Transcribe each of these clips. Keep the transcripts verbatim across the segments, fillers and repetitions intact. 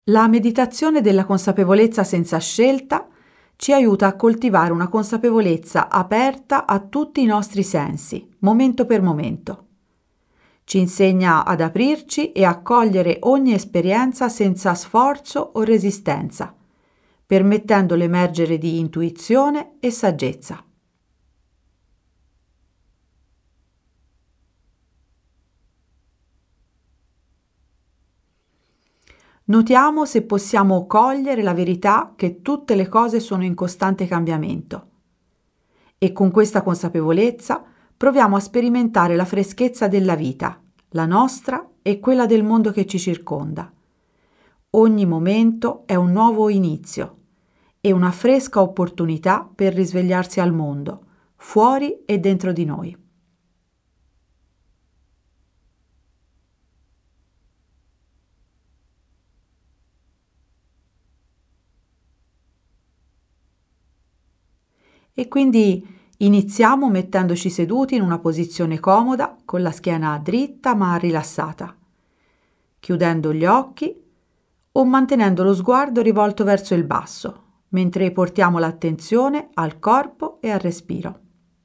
La meditazione della consapevolezza senza scelta ci aiuta a coltivare una consapevolezza aperta a tutti i nostri sensi, momento per momento. Ci insegna ad aprirci e a cogliere ogni esperienza senza sforzo o resistenza, permettendo l'emergere di intuizione e saggezza. Notiamo se possiamo cogliere la verità che tutte le cose sono in costante cambiamento. E con questa consapevolezza proviamo a sperimentare la freschezza della vita, la nostra e quella del mondo che ci circonda. Ogni momento è un nuovo inizio e una fresca opportunità per risvegliarsi al mondo, fuori e dentro di noi. E quindi iniziamo mettendoci seduti in una posizione comoda, con la schiena dritta ma rilassata, chiudendo gli occhi o mantenendo lo sguardo rivolto verso il basso, mentre portiamo l'attenzione al corpo e al respiro.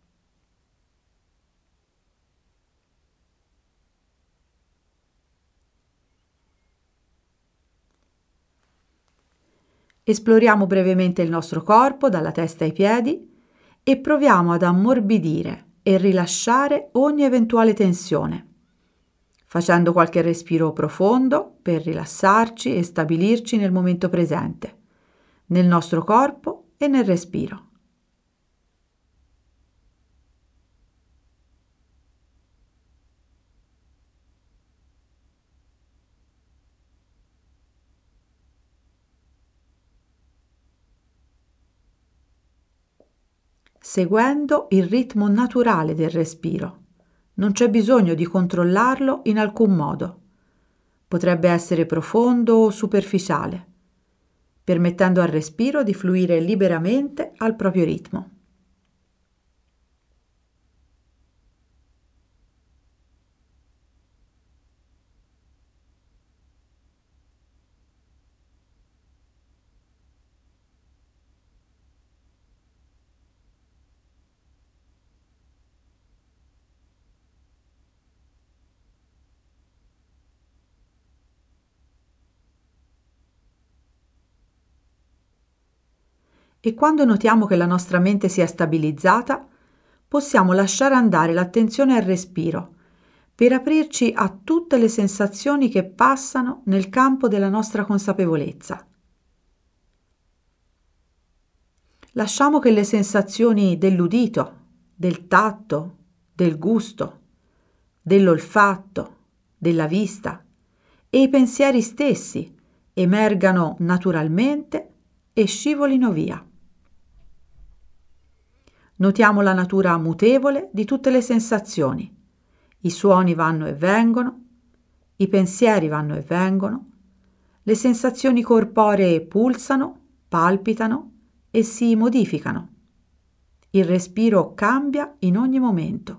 Esploriamo brevemente il nostro corpo dalla testa ai piedi e proviamo ad ammorbidire e rilasciare ogni eventuale tensione, facendo qualche respiro profondo per rilassarci e stabilirci nel momento presente, nel nostro corpo e nel respiro. Seguendo il ritmo naturale del respiro. Non c'è bisogno di controllarlo in alcun modo. Potrebbe essere profondo o superficiale, permettendo al respiro di fluire liberamente al proprio ritmo. E quando notiamo che la nostra mente si è stabilizzata, possiamo lasciare andare l'attenzione al respiro per aprirci a tutte le sensazioni che passano nel campo della nostra consapevolezza. Lasciamo che le sensazioni dell'udito, del tatto, del gusto, dell'olfatto, della vista e i pensieri stessi emergano naturalmente e scivolino via. Notiamo la natura mutevole di tutte le sensazioni. I suoni vanno e vengono, i pensieri vanno e vengono, le sensazioni corporee pulsano, palpitano e si modificano. Il respiro cambia in ogni momento.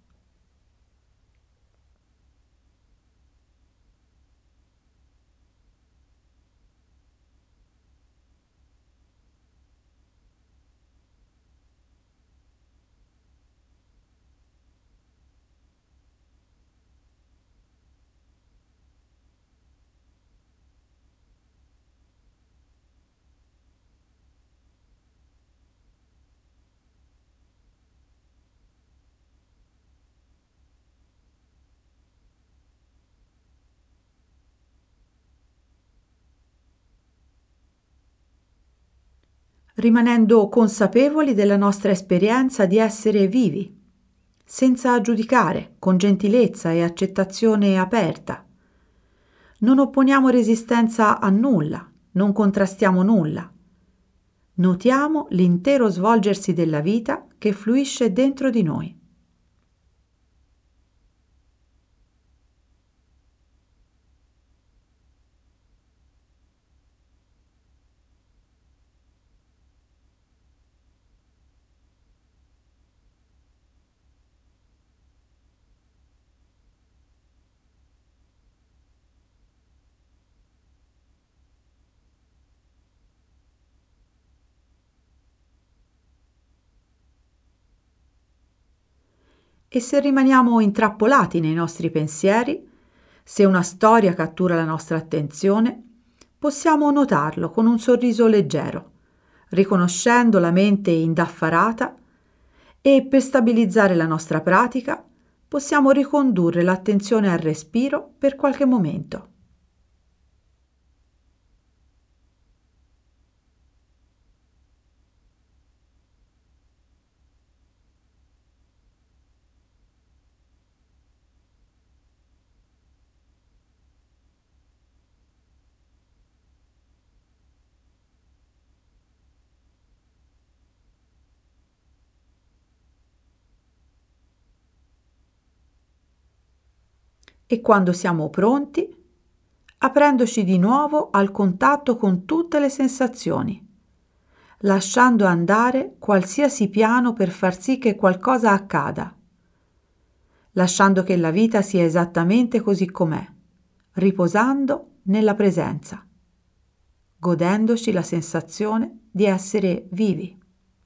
Rimanendo consapevoli della nostra esperienza di essere vivi, senza giudicare, con gentilezza e accettazione aperta. Non opponiamo resistenza a nulla, non contrastiamo nulla. Notiamo l'intero svolgersi della vita che fluisce dentro di noi. E se rimaniamo intrappolati nei nostri pensieri, se una storia cattura la nostra attenzione, possiamo notarlo con un sorriso leggero, riconoscendo la mente indaffarata, e per stabilizzare la nostra pratica possiamo ricondurre l'attenzione al respiro per qualche momento. E quando siamo pronti, aprendoci di nuovo al contatto con tutte le sensazioni, lasciando andare qualsiasi piano per far sì che qualcosa accada, lasciando che la vita sia esattamente così com'è, riposando nella presenza, godendoci la sensazione di essere vivi.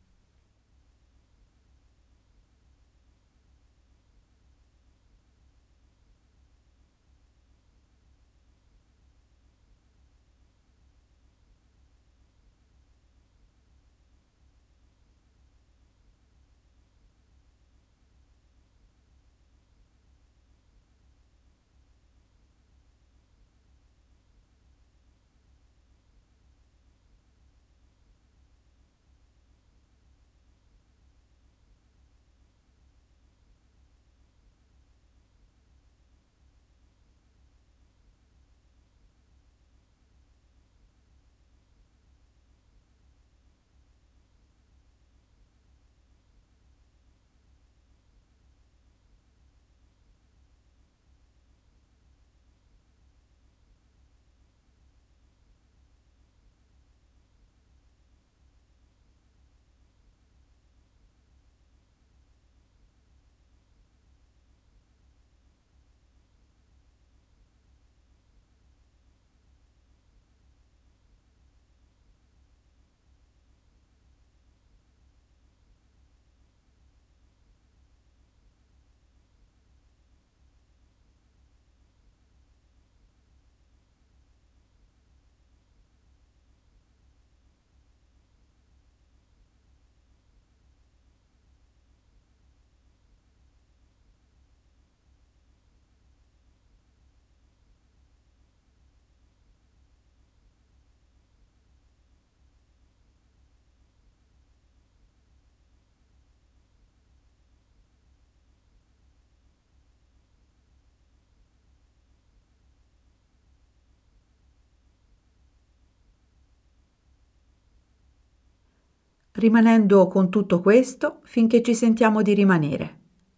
Rimanendo con tutto questo finché ci sentiamo di rimanere,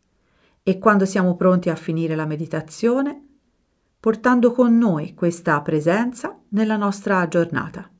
e quando siamo pronti a finire la meditazione, portando con noi questa presenza nella nostra giornata.